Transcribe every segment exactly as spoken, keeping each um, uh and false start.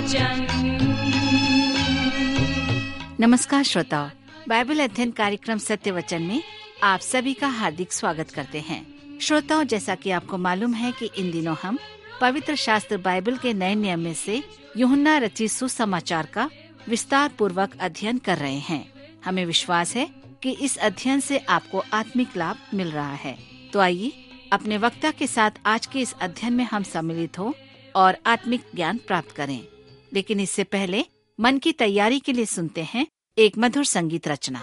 वचन। नमस्कार श्रोताओ, बाइबल अध्ययन कार्यक्रम सत्य वचन में आप सभी का हार्दिक स्वागत करते हैं। श्रोताओं, जैसा कि आपको मालूम है कि इन दिनों हम पवित्र शास्त्र बाइबल के नए नियम में से यूहन्ना रचित सुसमाचार का विस्तार पूर्वक अध्ययन कर रहे हैं। हमें विश्वास है कि इस अध्ययन से आपको आत्मिक लाभ मिल रहा है। तो आइए अपने वक्ता के साथ आज के इस अध्ययन में हम सम्मिलित हो और आत्मिक ज्ञान प्राप्त करें। लेकिन इससे पहले मन की तैयारी के लिए सुनते हैं एक मधुर संगीत रचना।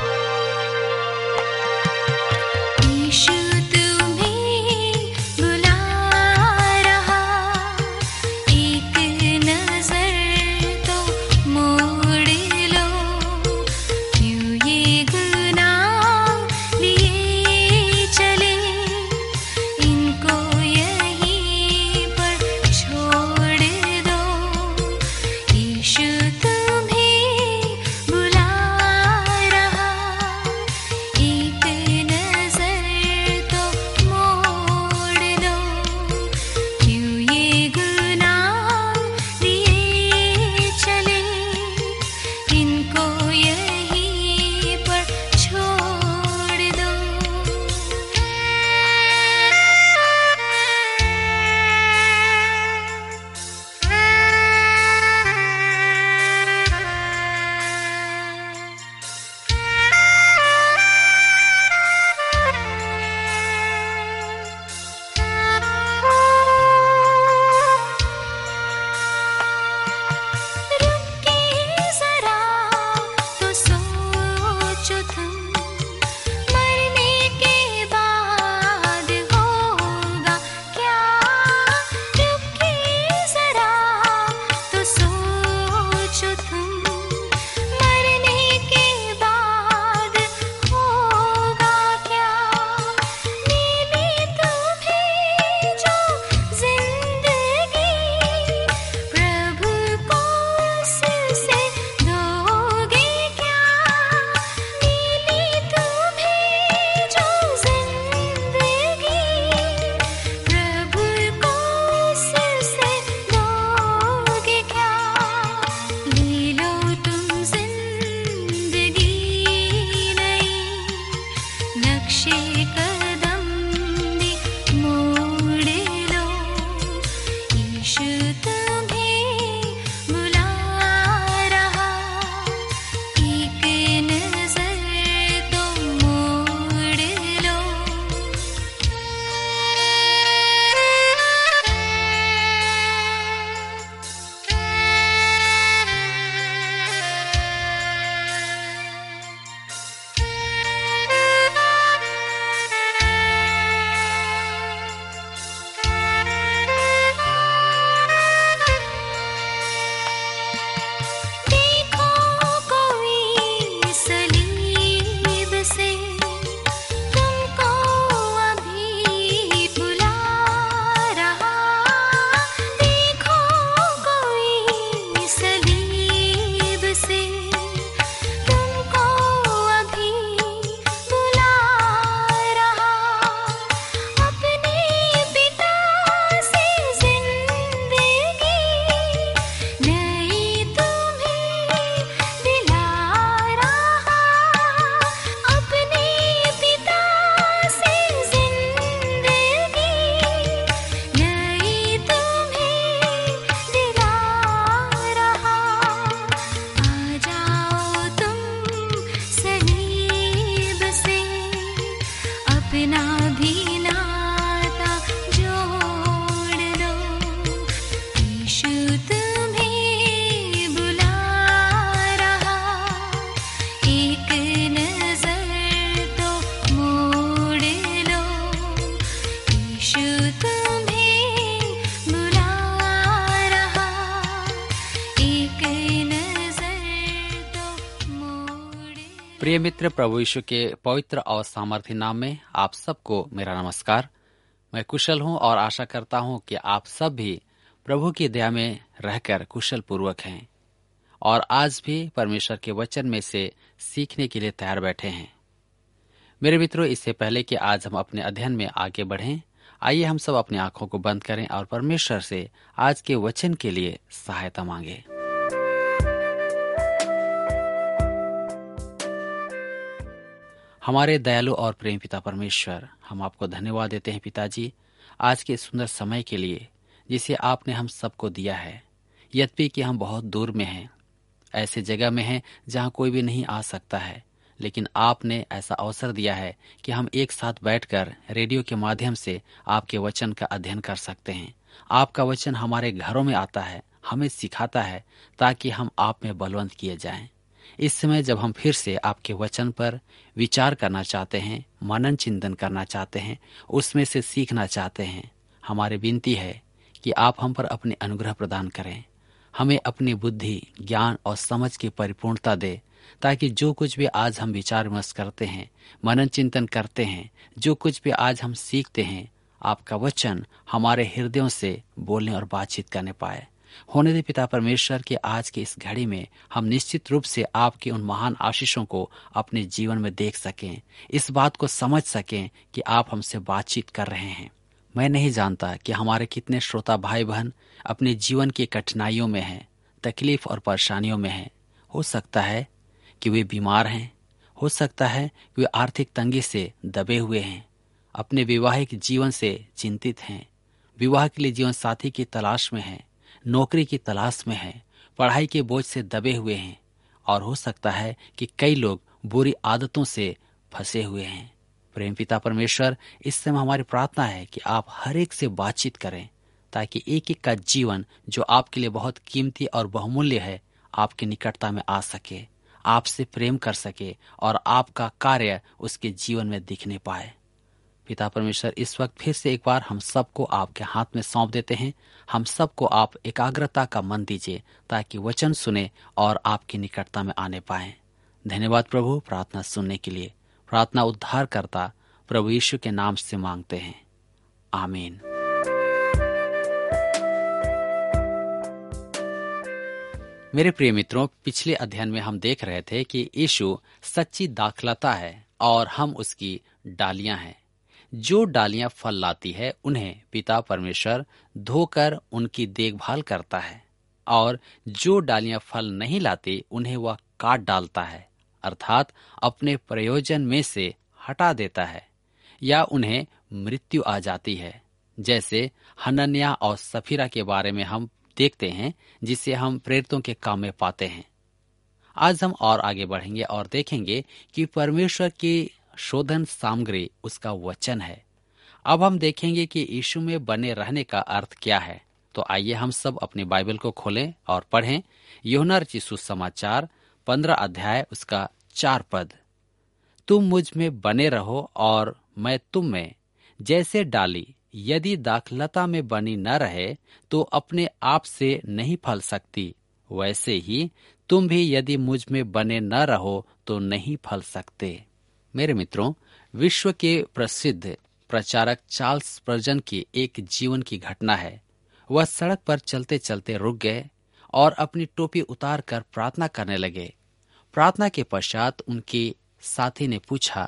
प्रिय मित्र, प्रभु यीशु के पवित्र और सामर्थ्य नाम में आप सबको मेरा नमस्कार। मैं कुशल हूं और आशा करता हूं कि आप सब भी प्रभु की दया में रहकर कुशल पूर्वक हैं और आज भी परमेश्वर के वचन में से सीखने के लिए तैयार बैठे हैं। मेरे मित्रों, इससे पहले कि आज हम अपने अध्ययन में आगे बढ़ें, आइए हम सब अपनी आंखों को बंद करें और परमेश्वर से आज के वचन के लिए सहायता मांगे। हमारे दयालु और प्रेम पिता परमेश्वर, हम आपको धन्यवाद देते हैं पिताजी, आज के सुंदर समय के लिए जिसे आपने हम सबको दिया है। यद्यपि कि हम बहुत दूर में हैं, ऐसे जगह में हैं जहां कोई भी नहीं आ सकता है, लेकिन आपने ऐसा अवसर दिया है कि हम एक साथ बैठकर रेडियो के माध्यम से आपके वचन का अध्ययन कर सकते हैं। आपका वचन हमारे घरों में आता है, हमें सिखाता है ताकि हम आप में बलवंत किए जाएं। इस समय जब हम फिर से आपके वचन पर विचार करना चाहते हैं, मनन चिंतन करना चाहते हैं, उसमें से सीखना चाहते हैं, हमारी विनती है कि आप हम पर अपने अनुग्रह प्रदान करें, हमें अपनी बुद्धि, ज्ञान और समझ की परिपूर्णता दे, ताकि जो कुछ भी आज हम विचार विमर्श करते हैं, मनन चिंतन करते हैं, जो कुछ भी आज हम सीखते हैं, आपका वचन हमारे हृदयों से बोलने और बातचीत करने पाए। होने दे पिता परमेश्वर के आज के इस घड़ी में हम निश्चित रूप से आपकी उन महान आशीषों को अपने जीवन में देख सकें, इस बात को समझ सकें कि आप हमसे बातचीत कर रहे हैं। मैं नहीं जानता कि हमारे कितने श्रोता भाई बहन अपने जीवन की कठिनाइयों में हैं, तकलीफ और परेशानियों में हैं। हो सकता है कि वे बीमार हैं, हो सकता है कि वे आर्थिक तंगी से दबे हुए हैं, अपने वैवाहिक जीवन से चिंतित हैं, विवाह के लिए जीवन साथी की तलाश में हैं, नौकरी की तलाश में हैं, पढ़ाई के बोझ से दबे हुए हैं, और हो सकता है कि कई लोग बुरी आदतों से फंसे हुए हैं। प्रेम पिता परमेश्वर, इस समय हमारी प्रार्थना है कि आप हर एक से बातचीत करें, ताकि एक एक का जीवन जो आपके लिए बहुत कीमती और बहुमूल्य है, आपकी निकटता में आ सके, आपसे प्रेम कर सके और आपका कार्य उसके जीवन में दिखने पाए। पिता परमेश्वर, इस वक्त फिर से एक बार हम सबको आपके हाथ में सौंप देते हैं। हम सबको आप एकाग्रता का मन दीजिए ताकि वचन सुने और आपकी निकटता में आने पाए। धन्यवाद प्रभु, प्रार्थना सुनने के लिए। प्रार्थना उद्धार करता प्रभु यीशु के नाम से मांगते हैं, आमीन। मेरे प्रिय मित्रों, पिछले अध्ययन में हम देख रहे थे कि यीशु सच्ची दाखलता है और हम उसकी डालियां हैं। जो डालियां फल लाती है उन्हें पिता परमेश्वर धोकर उनकी देखभाल करता है, और जो डालियां फल नहीं लाती उन्हें वह काट डालता है, अर्थात अपने प्रयोजन में से हटा देता है, या उन्हें मृत्यु आ जाती है। जैसे हनन्याह और सफीरा के बारे में हम देखते हैं, जिसे हम प्रेरितों के काम में पाते हैं। आज हम और आगे बढ़ेंगे और देखेंगे कि परमेश्वर की शोधन सामग्री उसका वचन है। अब हम देखेंगे कि यीशु में बने रहने का अर्थ क्या है। तो आइए हम सब अपनी बाइबल को खोलें और पढ़ें यूहन्ना रचित सुसमाचार पंद्रह अध्याय उसका चार पद। तुम मुझ में बने रहो और मैं तुम में, जैसे डाली यदि दाखलता में बनी न रहे तो अपने आप से नहीं फल सकती, वैसे ही तुम भी यदि मुझ में बने न रहो तो नहीं फल सकते। मेरे मित्रों, विश्व के प्रसिद्ध प्रचारक चार्ल्स स्पर्जन की एक जीवन की घटना है। वह सड़क पर चलते चलते रुक गए और अपनी टोपी उतार कर प्रार्थना करने लगे। प्रार्थना के पश्चात उनके साथी ने पूछा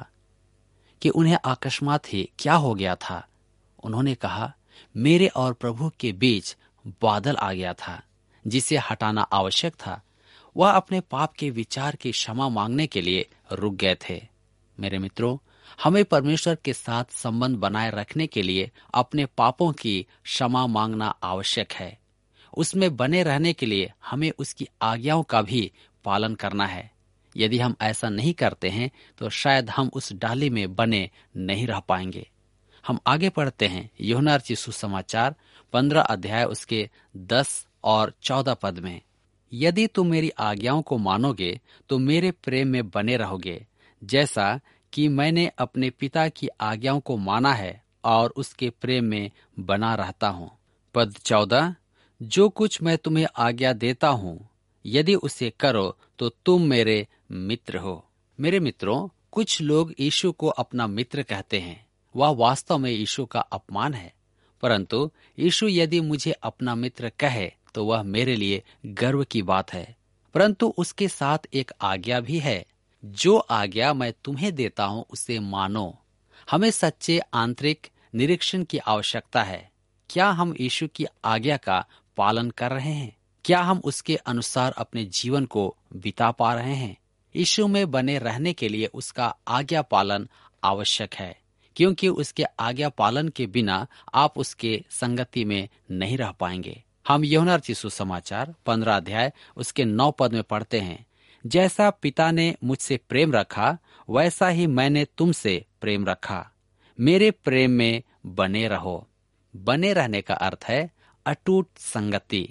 कि उन्हें अकस्मात ही क्या हो गया था। उन्होंने कहा, मेरे और प्रभु के बीच बादल आ गया था जिसे हटाना आवश्यक था। वह अपने पाप के विचार की क्षमा मांगने के लिए रुक गए थे। मेरे मित्रों, हमें परमेश्वर के साथ संबंध बनाए रखने के लिए अपने पापों की क्षमा मांगना आवश्यक है। उसमें बने रहने के लिए हमें उसकी आज्ञाओं का भी पालन करना है। यदि हम ऐसा नहीं करते हैं तो शायद हम उस डाली में बने नहीं रह पाएंगे। हम आगे पढ़ते हैं यूहन्ना रचित सुसमाचार पंद्रह अध्याय उसके दस और चौदह पद में। यदि तुम मेरी आज्ञाओं को मानोगे तो मेरे प्रेम में बने रहोगे, जैसा कि मैंने अपने पिता की आज्ञाओं को माना है और उसके प्रेम में बना रहता हूँ। पद चौदह, जो कुछ मैं तुम्हें आज्ञा देता हूँ यदि उसे करो तो तुम मेरे मित्र हो। मेरे मित्रों, कुछ लोग यीशु को अपना मित्र कहते हैं। वह वास्तव में यीशु का अपमान है, परंतु यीशु यदि मुझे अपना मित्र कहे तो वह मेरे लिए गर्व की बात है। परंतु उसके साथ एक आज्ञा भी है, जो आज्ञा मैं तुम्हें देता हूँ उसे मानो। हमें सच्चे आंतरिक निरीक्षण की आवश्यकता है। क्या हम यीशु की आज्ञा का पालन कर रहे हैं? क्या हम उसके अनुसार अपने जीवन को बिता पा रहे हैं? यीशु में बने रहने के लिए उसका आज्ञा पालन आवश्यक है, क्योंकि उसके आज्ञा पालन के बिना आप उसके संगति में नहीं रह पाएंगे। हम यूहन्ना रचित सुसमाचार पंद्रह अध्याय उसके नौ पद में पढ़ते हैं, जैसा पिता ने मुझसे प्रेम रखा वैसा ही मैंने तुमसे प्रेम रखा, मेरे प्रेम में बने रहो। बने रहने का अर्थ है अटूट संगति।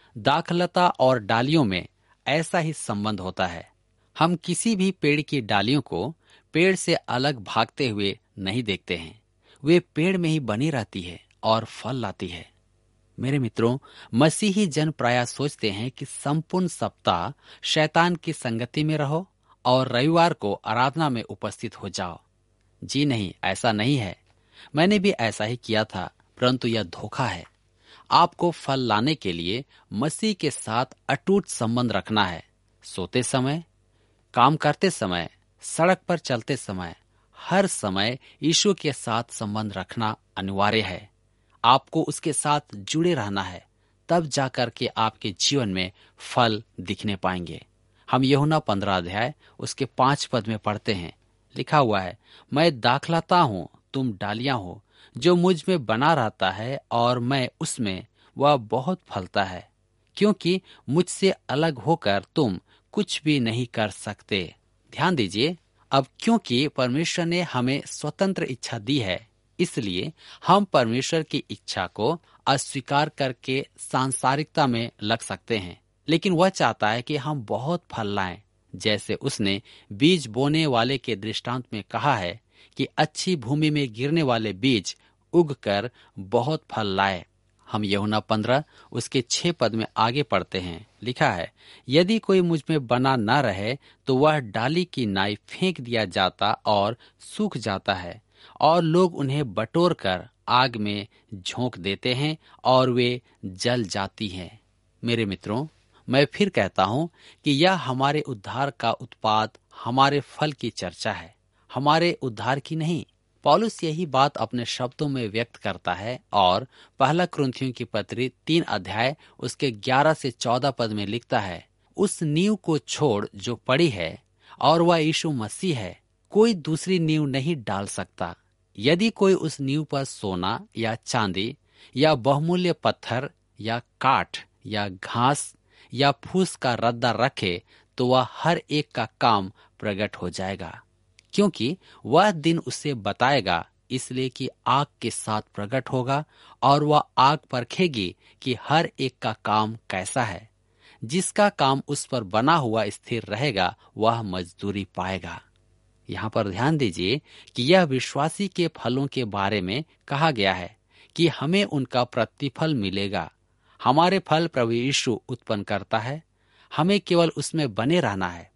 दाखलता और डालियों में ऐसा ही संबंध होता है। हम किसी भी पेड़ की डालियों को पेड़ से अलग भागते हुए नहीं देखते हैं, वे पेड़ में ही बनी रहती है और फल लाती है। मेरे मित्रों, मसीही जन प्रायः सोचते हैं कि संपूर्ण सप्ताह शैतान की संगति में रहो और रविवार को आराधना में उपस्थित हो जाओ। जी नहीं, ऐसा नहीं है। मैंने भी ऐसा ही किया था, परंतु यह धोखा है। आपको फल लाने के लिए मसीह के साथ अटूट संबंध रखना है। सोते समय, काम करते समय, सड़क पर चलते समय, हर समय यीशु के साथ संबंध रखना अनिवार्य है। आपको उसके साथ जुड़े रहना है, तब जाकर के आपके जीवन में फल दिखने पाएंगे। हम यूहन्ना पंद्रह अध्याय उसके पांच पद में पढ़ते हैं, लिखा हुआ है, मैं दाखलता हूँ, तुम डालियां हो। जो मुझ में बना रहता है और मैं उसमें, वह बहुत फलता है, क्योंकि मुझसे अलग होकर तुम कुछ भी नहीं कर सकते। ध्यान दीजिए, अब क्योंकि परमेश्वर ने हमें स्वतंत्र इच्छा दी है, इसलिए हम परमेश्वर की इच्छा को अस्वीकार करके सांसारिकता में लग सकते हैं। लेकिन वह चाहता है कि हम बहुत फल लाएं, जैसे उसने बीज बोने वाले के दृष्टांत में कहा है कि अच्छी भूमि में गिरने वाले बीज उगकर बहुत फल लाए। हम यूहन्ना पंद्रह उसके छह पद में आगे पढ़ते हैं, लिखा है, यदि कोई मुझ में बना न रहे तो वह डाली की नाई फेंक दिया जाता और सूख जाता है, और लोग उन्हें बटोर कर आग में झोंक देते हैं और वे जल जाती हैं। मेरे मित्रों, मैं फिर कहता हूं कि यह हमारे उद्धार का उत्पाद, हमारे फल की चर्चा है, हमारे उद्धार की नहीं। पौलुस यही बात अपने शब्दों में व्यक्त करता है और पहला कुरिन्थियों की पत्री तीन अध्याय उसके ग्यारह से चौदह पद में लिखता है, उस नींव को छोड़ जो पड़ी है और वह यीशु मसीह है, कोई दूसरी नींव नहीं डाल सकता। यदि कोई उस नींव पर सोना या चांदी या बहुमूल्य पत्थर या काठ या घास या फूस का रद्दा रखे तो वह हर एक का काम प्रकट हो जाएगा, क्योंकि वह दिन उसे बताएगा, इसलिए कि आग के साथ प्रकट होगा और वह आग परखेगी कि हर एक का काम कैसा है। जिसका काम उस पर बना हुआ स्थिर रहेगा वह मजदूरी पाएगा। यहाँ पर ध्यान दीजिए कि यह विश्वासी के फलों के बारे में कहा गया है कि हमें उनका प्रतिफल मिलेगा। हमारे फल प्रभु यीशु उत्पन्न करता है, हमें केवल उसमें बने रहना है।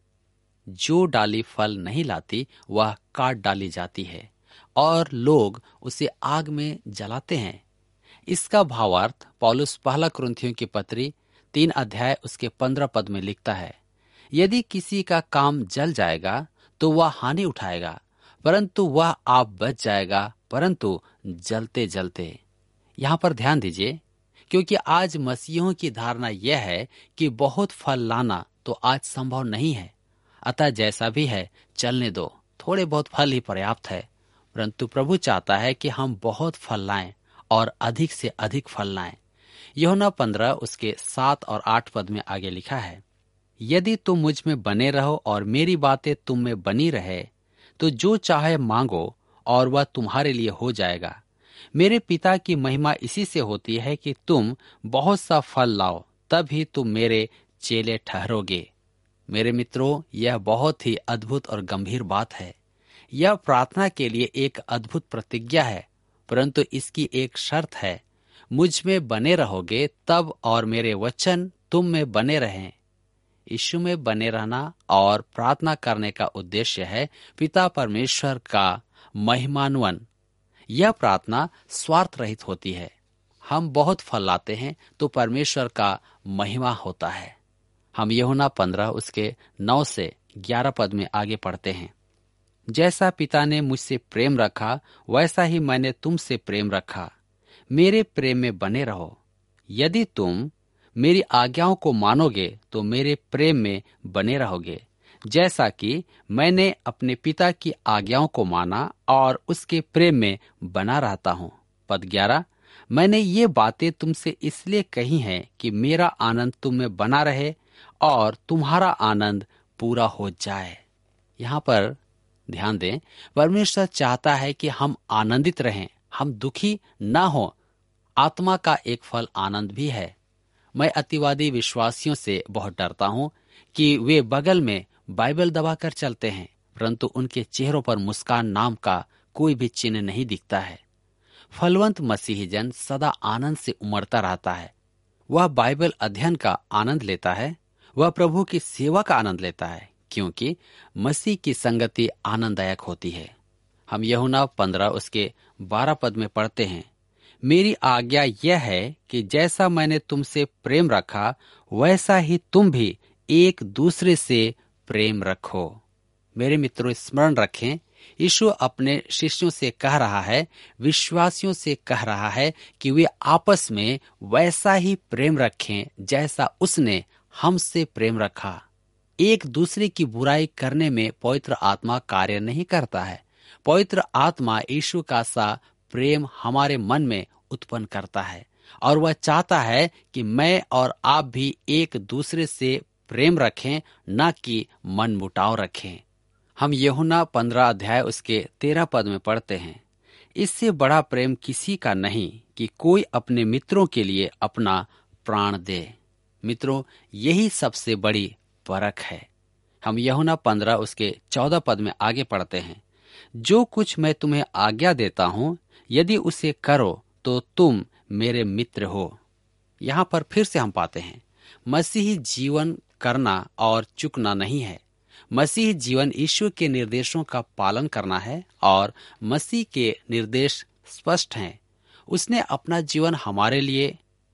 जो डाली फल नहीं लाती वह काट डाली जाती है और लोग उसे आग में जलाते हैं। इसका भावार्थ पौलुस पहला कुरिन्थियों की पत्री तीन अध्याय उसके पंद्रह पद में लिखता है, यदि किसी का काम जल जाएगा तो वह हानि उठाएगा, परंतु वह आप बच जाएगा, परंतु जलते जलते। यहाँ पर ध्यान दीजिए, क्योंकि आज मसीहों की धारणा यह है कि बहुत फल लाना तो आज संभव नहीं है, अतः जैसा भी है चलने दो, थोड़े बहुत फल ही पर्याप्त है। परंतु प्रभु चाहता है कि हम बहुत फल लाएं और अधिक से अधिक फल लाएं। यूहन्ना पंद्रह उसके सात और आठ पद में आगे लिखा है, यदि तुम मुझ में बने रहो और मेरी बातें तुम में बनी रहे तो जो चाहे मांगो और वह तुम्हारे लिए हो जाएगा। मेरे पिता की महिमा इसी से होती है कि तुम बहुत सा फल लाओ, तभी तुम मेरे चेले ठहरोगे। मेरे मित्रों, यह बहुत ही अद्भुत और गंभीर बात है। यह प्रार्थना के लिए एक अद्भुत प्रतिज्ञा है, परंतु इसकी एक शर्त है, मुझ में बने रहोगे तब और मेरे वचन तुम में बने रहें। यीशु में बने रहना और प्रार्थना करने का उद्देश्य है पिता परमेश्वर का महिमान्वन। यह प्रार्थना स्वार्थ रहित होती है। हम बहुत फल लाते हैं तो परमेश्वर का महिमा होता है। हम यूहन्ना पंद्रह उसके नौ से ग्यारह पद में आगे पढ़ते हैं, जैसा पिता ने मुझसे प्रेम रखा वैसा ही मैंने तुमसे प्रेम रखा। मेरे प्रेम में बने रहो। यदि तुम मेरी आज्ञाओं को मानोगे तो मेरे प्रेम में बने रहोगे, जैसा कि मैंने अपने पिता की आज्ञाओं को माना और उसके प्रेम में बना रहता हूँ। पद ग्यारह, मैंने ये बातें तुमसे इसलिए कही हैं कि मेरा आनंद तुम में बना रहे और तुम्हारा आनंद पूरा हो जाए। यहाँ पर ध्यान दें, परमेश्वर चाहता है कि हम आनंदित रहें, हम दुखी ना हो। आत्मा का एक फल आनंद भी है। मैं अतिवादी विश्वासियों से बहुत डरता हूँ कि वे बगल में बाइबल दबाकर चलते हैं, परंतु उनके चेहरों पर मुस्कान नाम का कोई भी चिन्ह नहीं दिखता है। फलवंत मसीही जन सदा आनंद से उमड़ता रहता है। वह बाइबल अध्ययन का आनंद लेता है, वह प्रभु की सेवा का आनंद लेता है, क्योंकि मसीह की संगति आनंददायक होती है। हम यूहन्ना पंद्रह उसके बारह पद में पढ़ते हैं, मेरी आज्ञा यह है कि जैसा मैंने तुमसे प्रेम रखा वैसा ही तुम भी एक दूसरे से प्रेम रखो। मेरे मित्रों, स्मरण रखें, यीशु अपने शिष्यों से कह रहा है, विश्वासियों से कह रहा है कि वे आपस में वैसा ही प्रेम रखें जैसा उसने हमसे प्रेम रखा। एक दूसरे की बुराई करने में पवित्र आत्मा कार्य नहीं करता है। पवित्र आत्मा यीशु का सा प्रेम हमारे मन में उत्पन्न करता है और वह चाहता है कि मैं और आप भी एक दूसरे से प्रेम रखें, न कि मन मुटाव रखें। हम यूहन्ना पंद्रह अध्याय उसके तेरह पद में पढ़ते हैं, इससे बड़ा प्रेम किसी का नहीं कि कोई अपने मित्रों के लिए अपना प्राण दे। मित्रों, यही सबसे बड़ी परख है। हम यूहन्ना पंद्रह उसके चौदह पद में आगे पढ़ते हैं, जो कुछ मैं तुम्हें आज्ञा देता हूँ यदि उसे करो तो तुम मेरे मित्र हो। यहाँ पर फिर से हम पाते हैं, मसीही जीवन करना और चुकना नहीं है। मसीही जीवन यीशु के निर्देशों का पालन करना है और मसीह के निर्देश स्पष्ट हैं। उसने अपना जीवन हमारे लिए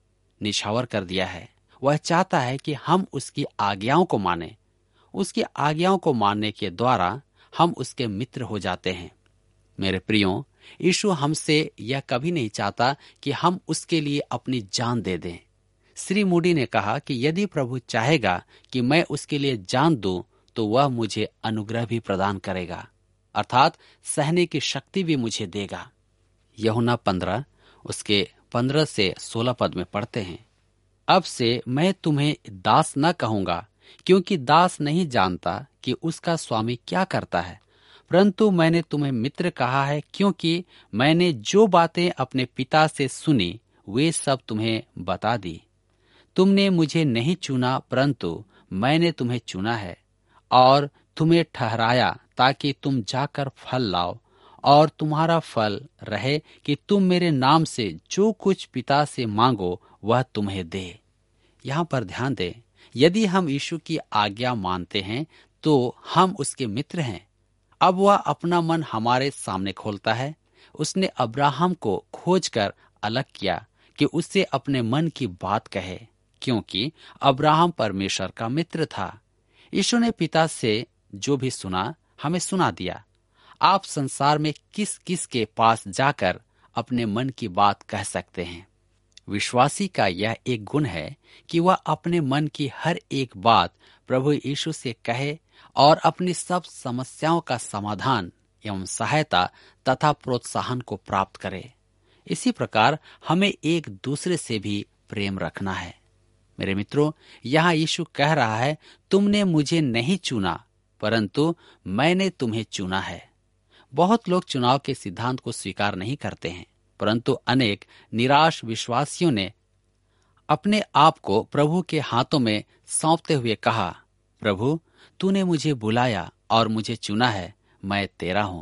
निछावर कर दिया है। वह चाहता है कि हम उसकी आज्ञाओं को मानें। उसकी आज्ञाओं को मानने के द्वारा हम उसके मित्र हो जाते हैं। मेरे प्रियो, यीशु हमसे यह कभी नहीं चाहता कि हम उसके लिए अपनी जान दे दें। श्री मूडी ने कहा कि यदि प्रभु चाहेगा कि मैं उसके लिए जान दूं तो वह मुझे अनुग्रह भी प्रदान करेगा, अर्थात सहने की शक्ति भी मुझे देगा। यूहन्ना पंद्रह उसके पंद्रह से सोलह पद में पढ़ते हैं, अब से मैं तुम्हें दास न कहूंगा, क्योंकि दास नहीं जानता कि उसका स्वामी क्या करता है, परंतु मैंने तुम्हें मित्र कहा है, क्योंकि मैंने जो बातें अपने पिता से सुनी वे सब तुम्हें बता दी। तुमने मुझे नहीं चुना, परंतु मैंने तुम्हें चुना है और तुम्हें ठहराया ताकि तुम जाकर फल लाओ और तुम्हारा फल रहे, कि तुम मेरे नाम से जो कुछ पिता से मांगो वह तुम्हें दे। यहाँ पर ध्यान दें, यदि हम यीशु की आज्ञा मानते हैं तो हम उसके मित्र हैं। अब वह अपना मन हमारे सामने खोलता है। उसने अब्राहम को खोजकर अलग किया कि उससे अपने मन की बात कहे, क्योंकि अब्राहम परमेश्वर का मित्र था। यीशु ने पिता से जो भी सुना हमें सुना दिया। आप संसार में किस किस के पास जाकर अपने मन की बात कह सकते हैं? विश्वासी का यह एक गुण है कि वह अपने मन की हर एक बात प्रभु यीशु से कहे और अपनी सब समस्याओं का समाधान एवं सहायता तथा प्रोत्साहन को प्राप्त करे। इसी प्रकार हमें एक दूसरे से भी प्रेम रखना है। मेरे मित्रों, यहाँ यीशु कह रहा है, तुमने मुझे नहीं चुना, परंतु मैंने तुम्हें चुना है। बहुत लोग चुनाव के सिद्धांत को स्वीकार नहीं करते हैं, परंतु अनेक निराश विश्वासियों ने अपने आप को प्रभु के हाथों में सौंपते हुए कहा, प्रभु तूने मुझे बुलाया और मुझे चुना है, मैं तेरा हूं।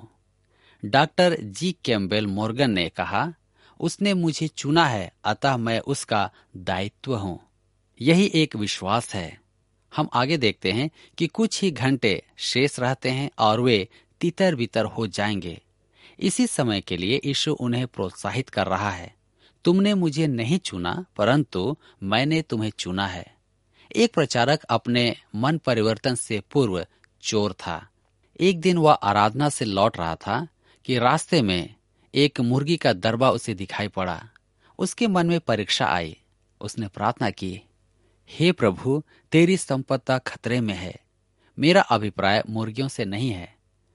डॉक्टर जी कैम्पबेल मॉर्गन ने कहा, उसने मुझे चुना है, अतः मैं उसका दायित्व हूं। यही एक विश्वास है। हम आगे देखते हैं कि कुछ ही घंटे शेष रहते हैं और वे तितर बितर हो जाएंगे। इसी समय के लिए यीशु उन्हें प्रोत्साहित कर रहा है, तुमने मुझे नहीं चुना, परंतु मैंने तुम्हें चुना है। एक प्रचारक अपने मन परिवर्तन से पूर्व चोर था। एक दिन वह आराधना से लौट रहा था कि रास्ते में एक मुर्गी का दरबा उसे दिखाई पड़ा। उसके मन में परीक्षा आई। उसने प्रार्थना की, हे प्रभु, तेरी संपत्ति खतरे में है। मेरा अभिप्राय मुर्गियों से नहीं है।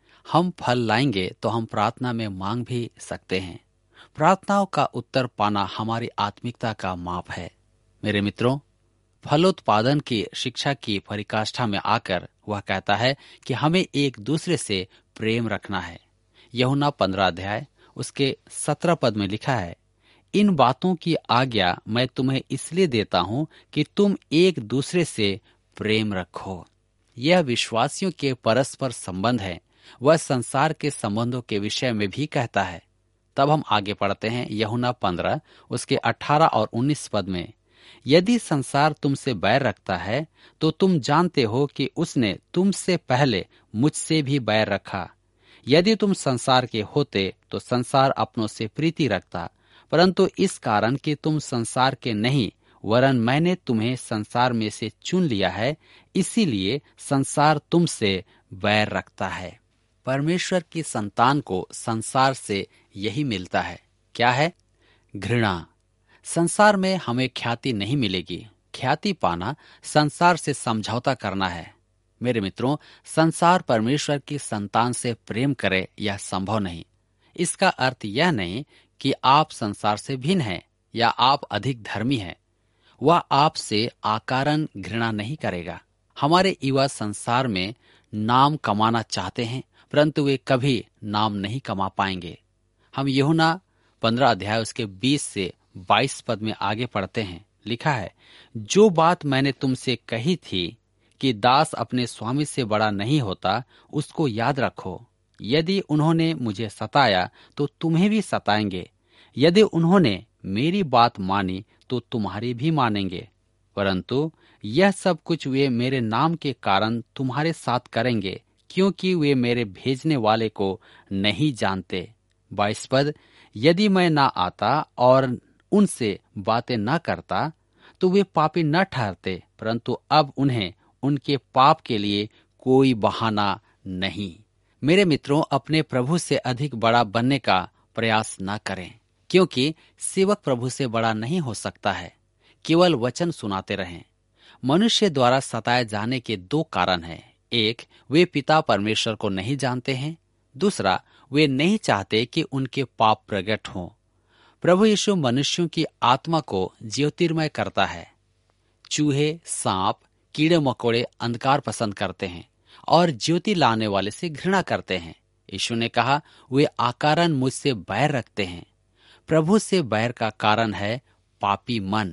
हम फल लाएंगे तो हम प्रार्थना में मांग भी सकते हैं। प्रार्थनाओं का उत्तर पाना हमारी आत्मिकता का माप है। मेरे मित्रों, फलोत्पादन की शिक्षा की परिकाष्ठा में आकर वह कहता है कि हमें एक दूसरे से प्रेम रखना है। यूहन्ना पंद्रह अध्याय उसके सत्रह पद में लिखा है, इन बातों की आज्ञा मैं तुम्हें इसलिए देता हूं कि तुम एक दूसरे से प्रेम रखो। यह विश्वासियों के परस्पर संबंध है। वह संसार के संबंधों के विषय में भी कहता है। तब हम आगे पढ़ते हैं यूहन्ना पंद्रह उसके अठारह और उन्नीस पद में, यदि संसार तुमसे बैर रखता है तो तुम जानते हो कि उसने तुमसे पहले मुझसे भी बैर रखा। यदि तुम संसार के होते तो संसार अपनों से प्रीति रखता, परंतु इस कारण कि तुम संसार के नहीं वरन मैंने तुम्हें संसार में से चुन लिया है, इसीलिए संसार तुमसे बैर रखता है। परमेश्वर की संतान को संसार से यही मिलता है। क्या है? घृणा। संसार में हमें ख्याति नहीं मिलेगी। ख्याति पाना संसार से समझौता करना है। मेरे मित्रों, संसार परमेश्वर की संतान से प्रेम करे यह संभव नहीं। इसका अर्थ यह नहीं कि आप संसार से भिन्न हैं या आप अधिक धर्मी हैं। वह आपसे आकारण घृणा नहीं करेगा। हमारे युवा संसार में नाम कमाना चाहते हैं, परंतु वे कभी नाम नहीं कमा पाएंगे। हम यूहन्ना पंद्रह अध्याय उसके बीस से बाईस पद में आगे पढ़ते हैं। लिखा है, जो बात मैंने तुमसे कही थी कि दास अपने स्वामी से बड़ा नहीं होता, उसको याद रखो। यदि उन्होंने मुझे सताया तो तुम्हें भी सताएंगे। यदि उन्होंने मेरी बात मानी तो तुम्हारी भी मानेंगे। परंतु यह सब कुछ वे मेरे नाम के कारण तुम्हारे साथ करेंगे, क्योंकि वे मेरे भेजने वाले को नहीं जानते। बाईस पद, यदि मैं ना आता और उनसे बातें न करता तो वे पापी न ठहरते, परंतु अब उन्हें उनके पाप के लिए कोई बहाना नहीं। मेरे मित्रों, अपने प्रभु से अधिक बड़ा बनने का प्रयास न करें, क्योंकि सेवक प्रभु से बड़ा नहीं हो सकता है। केवल वचन सुनाते रहें। मनुष्य द्वारा सताए जाने के दो कारण हैं। एक, वे पिता परमेश्वर को नहीं जानते हैं। दूसरा, वे नहीं चाहते कि उनके पाप प्रकट हों। प्रभु यीशु मनुष्यों की आत्मा को ज्योतिर्मय करता है। चूहे, सांप, कीड़े मकोड़े अंधकार पसंद करते हैं और ज्योति लाने वाले से घृणा करते हैं। यीशु ने कहा, वे आकारण मुझसे बैर रखते हैं। प्रभु से बैर का कारण है पापी मन।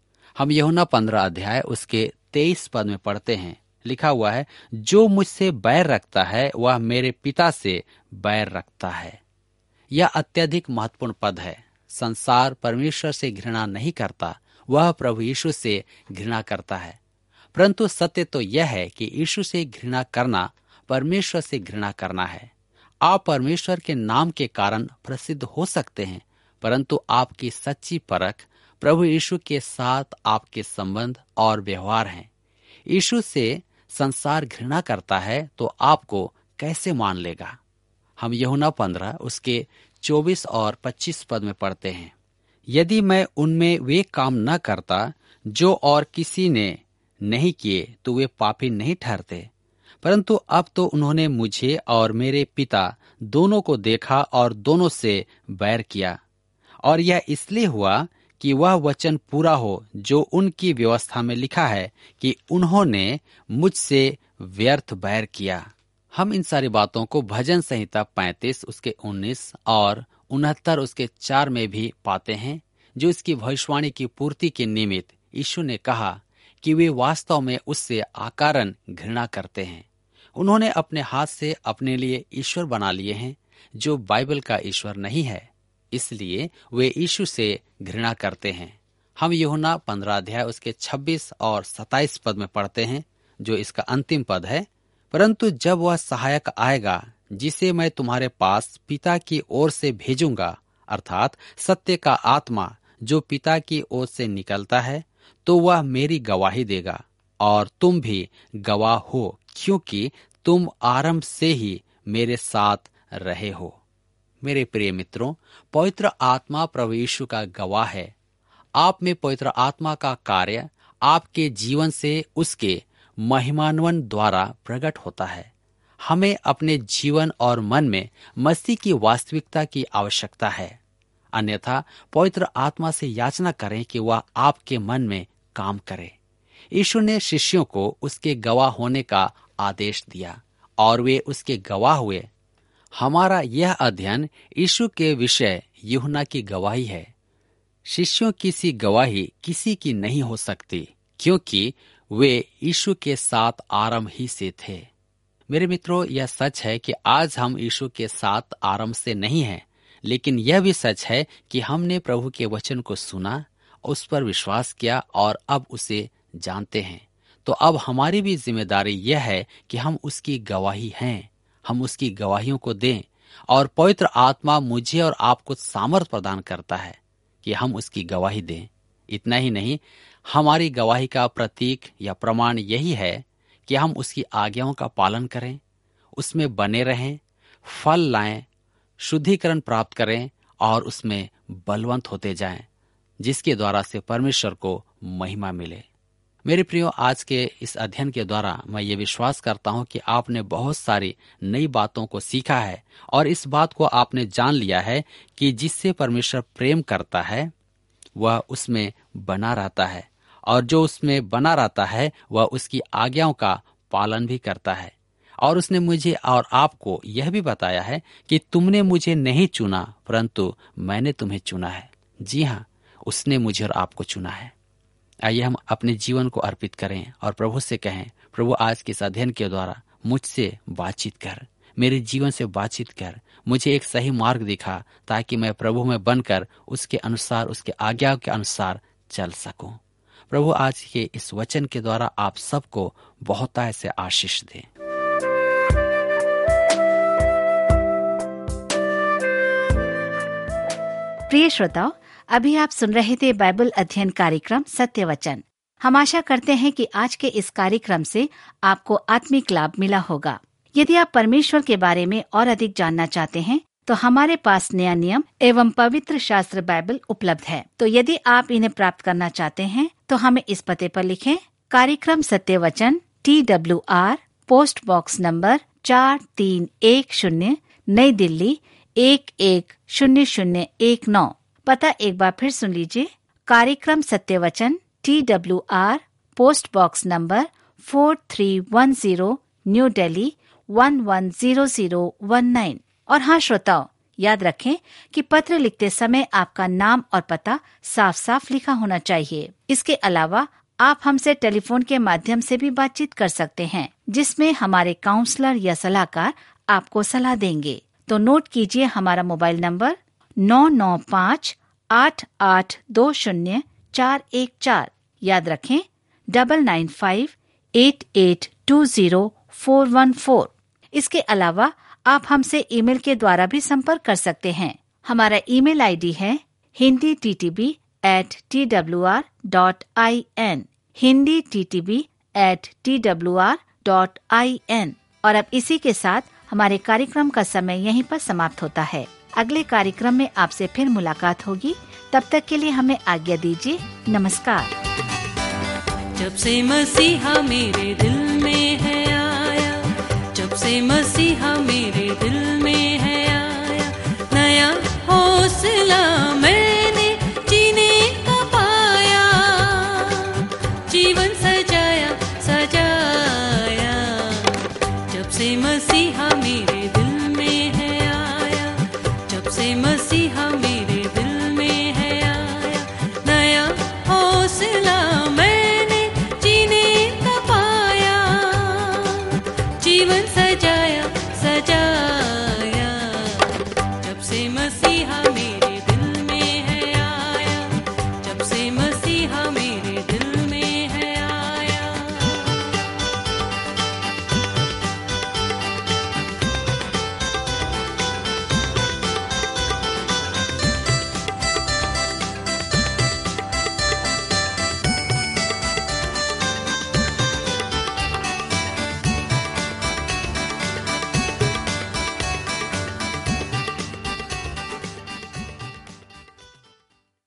हम यूहन्ना पंद्रह अध्याय उसके तेईस पद में पढ़ते हैं। लिखा हुआ है, जो मुझसे बैर रखता है वह मेरे पिता से बैर रखता है। यह अत्यधिक महत्वपूर्ण पद है। संसार परमेश्वर से घृणा नहीं करता, वह प्रभु यीशु से घृणा करता है। परंतु सत्य तो यह है कि यीशु से घृणा करना परमेश्वर से घृणा करना है। आप परमेश्वर के नाम के कारण प्रसिद्ध हो सकते हैं, परंतु आपकी सच्ची परख प्रभु यीशु के साथ आपके संबंध और व्यवहार हैं। यीशु से संसार घृणा करता है तो आपको कैसे मान लेगा? हम यूहन्ना पंद्रह उसके चौबीस और पच्चीस पद में पढ़ते हैं, यदि मैं उनमें वे काम न करता जो और किसी ने नहीं किए तो वे पापी नहीं ठहरते, परंतु अब तो उन्होंने मुझे और मेरे पिता दोनों को देखा और दोनों से बैर किया। और यह इसलिए हुआ कि वह वचन पूरा हो जो उनकी व्यवस्था में लिखा है कि उन्होंने मुझसे व्यर्थ बैर किया। हम इन सारी बातों को भजन संहिता पैंतीस उसके उन्नीस और उनहत्तर उसके चार में भी पाते हैं, जो इसकी भविष्यवाणी की पूर्ति के निमित्त यीशु ने कहा कि वे वास्तव में उससे आकारण घृणा करते हैं। उन्होंने अपने हाथ से अपने लिए ईश्वर बना लिए हैं, जो बाइबल का ईश्वर नहीं है, इसलिए वे यीशु से घृणा करते हैं। हम यूहन्ना पंद्रह अध्याय उसके छब्बीस और सत्ताईस पद में पढ़ते हैं, जो इसका अंतिम पद है, परंतु जब वह सहायक आएगा जिसे मैं तुम्हारे पास पिता की ओर से भेजूंगा, अर्थात सत्य का आत्मा जो पिता की ओर से निकलता है, तो वह मेरी गवाही देगा और तुम भी गवाह हो, क्योंकि तुम आरंभ से ही मेरे साथ रहे हो। मेरे प्रिय मित्रों, पवित्र आत्मा प्रभु यीशु का गवाह है। आप में पवित्र आत्मा का कार्य आपके जीवन से उसके महिमान्वन द्वारा प्रकट होता है। हमें अपने जीवन और मन में मसीह की वास्तविकता की आवश्यकता है, अन्यथा पवित्र आत्मा से याचना करें कि वह आपके मन में काम करे। यीशु ने शिष्यों को उसके गवाह होने का आदेश दिया और वे उसके गवाह हुए। हमारा यह अध्ययन यीशु के विषय यूहन्ना की गवाही है। शिष्यों की सी गवाही किसी की नहीं हो सकती, क्योंकि वे यीशु के साथ आरंभ ही से थे। मेरे मित्रों, यह सच है कि आज हम यीशु के साथ आरंभ से नहीं हैं, लेकिन यह भी सच है कि हमने प्रभु के वचन को सुना, उस पर विश्वास किया और अब उसे जानते हैं। तो अब हमारी भी जिम्मेदारी यह है कि हम उसकी गवाही हैं, हम उसकी गवाहियों को दें, और पवित्र आत्मा मुझे और आपको सामर्थ प्रदान करता है कि हम उसकी गवाही दें। इतना ही नहीं, हमारी गवाही का प्रतीक या प्रमाण यही है कि हम उसकी आज्ञाओं का पालन करें, उसमें बने रहें, फल लाएं, शुद्धिकरण प्राप्त करें और उसमें बलवंत होते जाएं, जिसके द्वारा से परमेश्वर को महिमा मिले। मेरे प्रियो, आज के इस अध्ययन के द्वारा मैं ये विश्वास करता हूं कि आपने बहुत सारी नई बातों को सीखा है और इस बात को आपने जान लिया है कि जिससे परमेश्वर प्रेम करता है वह उसमें बना रहता है, और जो उसमें बना रहता है वह उसकी आज्ञाओं का पालन भी करता है। और उसने मुझे और आपको यह भी बताया है कि तुमने मुझे नहीं चुना, परंतु मैंने तुम्हें चुना है। जी हाँ, उसने मुझे और आपको चुना है। आइए हम अपने जीवन को अर्पित करें और प्रभु से कहें, प्रभु आज के इस अध्ययन के द्वारा मुझसे बातचीत कर, मेरे जीवन से बातचीत कर, मुझे एक सही मार्ग दिखा, ताकि मैं प्रभु में बनकर उसके अनुसार, उसके आज्ञा के अनुसार चल सकूं। प्रभु आज के इस वचन के द्वारा आप सबको बहुतायत से आशीष दे। प्रिय श्रोताओ, अभी आप सुन रहे थे बाइबल अध्ययन कार्यक्रम सत्य वचन। हम आशा करते हैं कि आज के इस कार्यक्रम से आपको आत्मिक लाभ मिला होगा। यदि आप परमेश्वर के बारे में और अधिक जानना चाहते हैं तो हमारे पास नया नियम एवं पवित्र शास्त्र बाइबल उपलब्ध है। तो यदि आप इन्हें प्राप्त करना चाहते हैं तो हमें इस पते पर लिखें। कार्यक्रम सत्य वचन, T W R, post box number चार तीन एक शून्य, नई दिल्ली एक एक शून्य शून्य एक नौ। पता एक बार फिर सुन लीजिए। कार्यक्रम सत्य वचन, T W R, post box number four three one zero, New Delhi one one zero zero one nine. और हाँ श्रोताओ, याद रखें कि पत्र लिखते समय आपका नाम और पता साफ साफ लिखा होना चाहिए। इसके अलावा आप हमसे टेलीफोन के माध्यम से भी बातचीत कर सकते हैं, जिसमें हमारे काउंसलर या सलाहकार आपको सलाह देंगे। तो नोट कीजिए हमारा मोबाइल नंबर नौ नौ पाँच आठ आठ दो शून्य चार एक चार। याद रखें double nine five eight eight two zero four one four. इसके अलावा आप हमसे ईमेल के द्वारा भी संपर्क कर सकते हैं। हमारा ईमेल आईडी है Hindi T T B at T W R dot I N, Hindi T T B at T W R dot I N. और अब इसी के साथ हमारे कार्यक्रम का समय यहीं पर समाप्त होता है। अगले कार्यक्रम में आपसे फिर मुलाकात होगी। तब तक के लिए हमें आज्ञा दीजिए। नमस्कार। जब से मसीहा मेरे दिल में है आया, जब से मसीहा मेरे दिल में है आया, नया हौसला मैंने जीने का पाया, जीवन सजाया सजाया। जब से मसीहा मेरे